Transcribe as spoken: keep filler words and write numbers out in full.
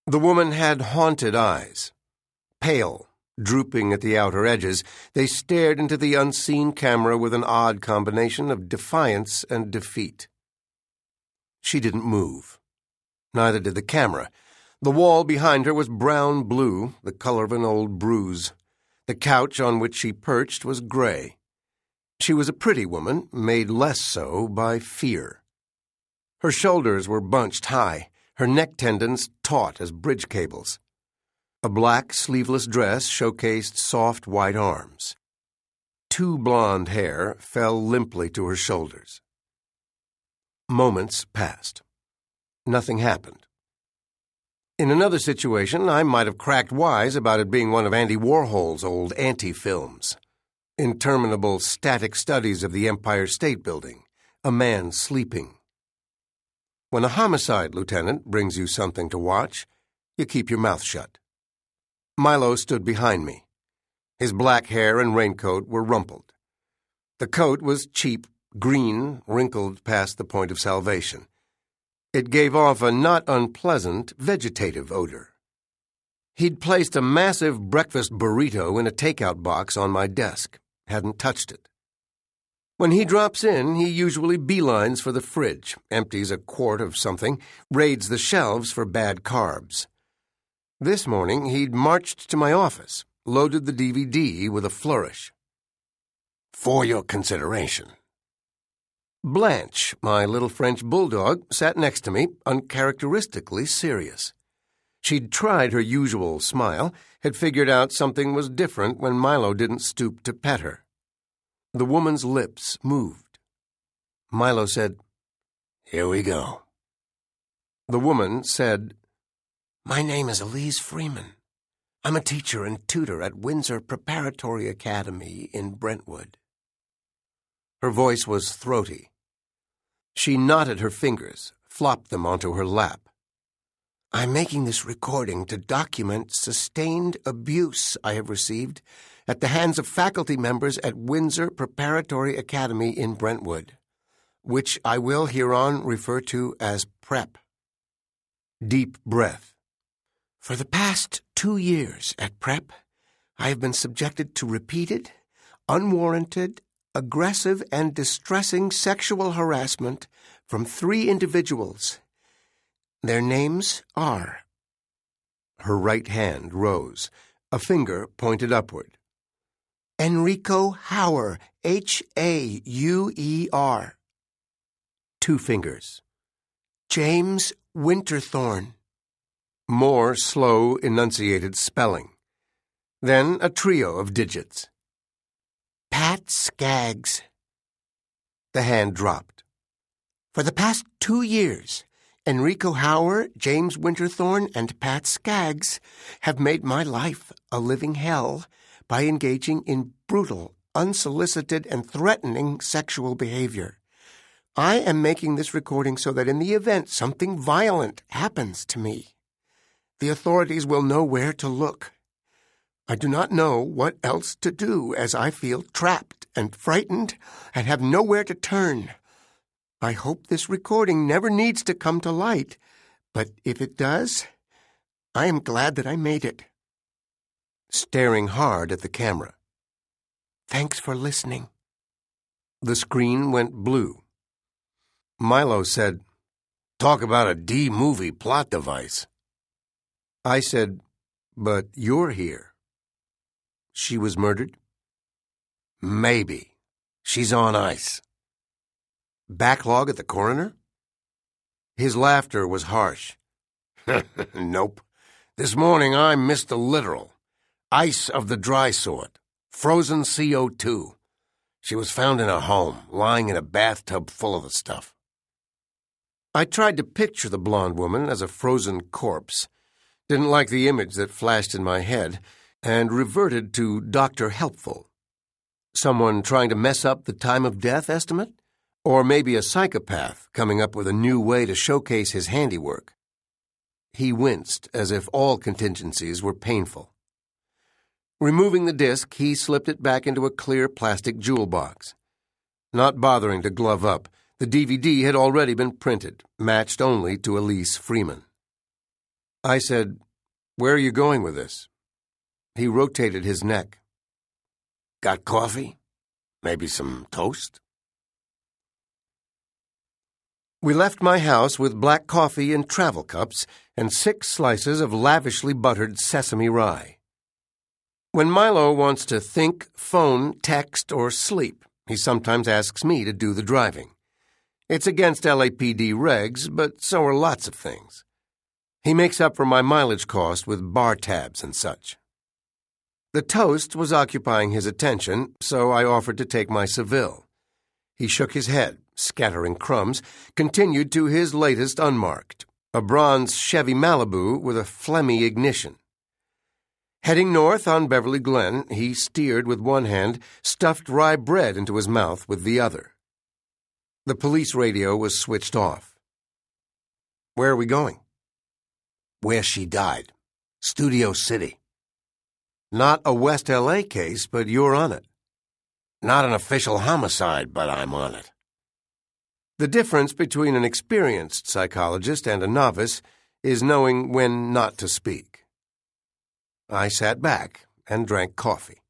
The woman had haunted eyes. Pale, drooping at the outer edges, they stared into the unseen camera with an odd combination of defiance and defeat. She didn't move. Neither did the camera. The wall behind her was brown-blue, the color of an old bruise. The couch on which she perched was gray. She was a pretty woman, made less so by fear. Her shoulders were bunched high, her neck tendons taut as bridge cables. A black, sleeveless dress showcased soft white arms. Two blonde hair fell limply to her shoulders. Moments passed. Nothing happened. In another situation, I might have cracked wise about it being one of Andy Warhol's old anti-films. Interminable static studies of the Empire State Building, a man sleeping. When a homicide lieutenant brings you something to watch, you keep your mouth shut. Milo stood behind me. His black hair and raincoat were rumpled. The coat was cheap, green, wrinkled past the point of salvation. It gave off a not unpleasant vegetative odor. He'd placed a massive breakfast burrito in a takeout box on my desk, hadn't touched it. When he drops in, he usually beelines for the fridge, empties a quart of something, raids the shelves for bad carbs. This morning, he'd marched to my office, loaded the D V D with a flourish. For your consideration. Blanche, my little French bulldog, sat next to me, uncharacteristically serious. She'd tried her usual smile, had figured out something was different when Milo didn't stoop to pet her. The woman's lips moved. Milo said, "Here we go." The woman said, "My name is Elise Freeman. I'm a teacher and tutor at Windsor Preparatory Academy in Brentwood." Her voice was throaty. She knotted her fingers, flopped them onto her lap. "I'm making this recording to document sustained abuse I have received at the hands of faculty members at Windsor Preparatory Academy in Brentwood, which I will hereon refer to as PrEP." Deep breath. "For the past two years at PrEP, I have been subjected to repeated, unwarranted, aggressive and distressing sexual harassment from three individuals. Their names are..." Her right hand rose. A finger pointed upward. "Enrico Hauer, H A U E R. Two fingers. "James Winterthorn." More slow, enunciated spelling. Then a trio of digits. "Pat Skaggs." The hand dropped. "For the past two years, Enrico Hauer, James Winterthorn, and Pat Skaggs have made my life a living hell by engaging in brutal, unsolicited, and threatening sexual behavior. I am making this recording so that in the event something violent happens to me, the authorities will know where to look. I do not know what else to do, as I feel trapped and frightened and have nowhere to turn. I hope this recording never needs to come to light, but if it does, I am glad that I made it." Staring hard at the camera. "Thanks for listening." The screen went blue. Milo said, "Talk about a D-movie plot device." I said, "But you're here." "She was murdered?" "Maybe. She's on ice." "Backlog at the coroner?" His laughter was harsh. "Nope. This morning I missed the literal. Ice of the dry sort. Frozen C O two. She was found in a home, lying in a bathtub full of the stuff." I tried to picture the blonde woman as a frozen corpse, didn't like the image that flashed in my head, and reverted to Doctor Helpful. Someone trying to mess up the time of death estimate? Or maybe a psychopath coming up with a new way to showcase his handiwork. He winced as if all contingencies were painful. Removing the disc, he slipped it back into a clear plastic jewel box. Not bothering to glove up, the D V D had already been printed, matched only to Elise Freeman. I said, "Where are you going with this?" He rotated his neck. "Got coffee? Maybe some toast?" We left my house with black coffee in travel cups and six slices of lavishly buttered sesame rye. When Milo wants to think, phone, text, or sleep, he sometimes asks me to do the driving. It's against L A P D regs, but so are lots of things. He makes up for my mileage cost with bar tabs and such. The toast was occupying his attention, so I offered to take my Seville. He shook his head, scattering crumbs, continued to his latest unmarked, a bronze Chevy Malibu with a phlegmy ignition. Heading north on Beverly Glen, he steered with one hand, stuffed rye bread into his mouth with the other. The police radio was switched off. "Where are we going?" "Where she died. Studio City." "Not a West L A case, but you're on it." "Not an official homicide, but I'm on it." The difference between an experienced psychologist and a novice is knowing when not to speak. I sat back and drank coffee.